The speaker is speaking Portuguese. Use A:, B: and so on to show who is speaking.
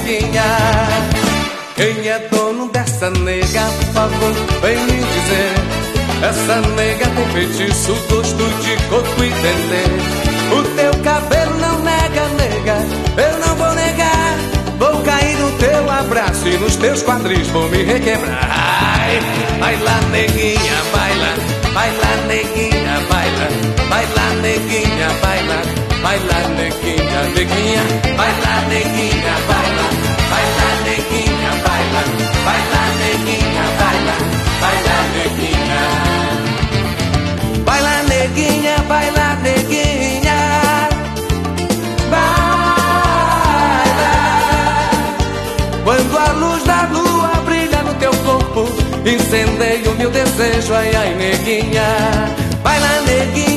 A: neguinha. Quem é dono dessa nega, por favor, vem me dizer. Essa nega tem feitiço, gosto de coco e dendê. O teu cabelo não nega, nega, eu não vou negar. Vou cair no teu abraço e nos teus quadris vou me requebrar. Ai, baila neguinha, baila, baila neguinha, baila, baila neguinha, baila, baila neguinha, neguinha, baila neguinha, baila, baila neguinha, baila, baila neguinha, baila, baila neguinha. Baila neguinha, baila neguinha, baila. Quando a luz da lua brilha no teu corpo, incendeia o meu desejo, ai ai neguinha. Baila neguinha.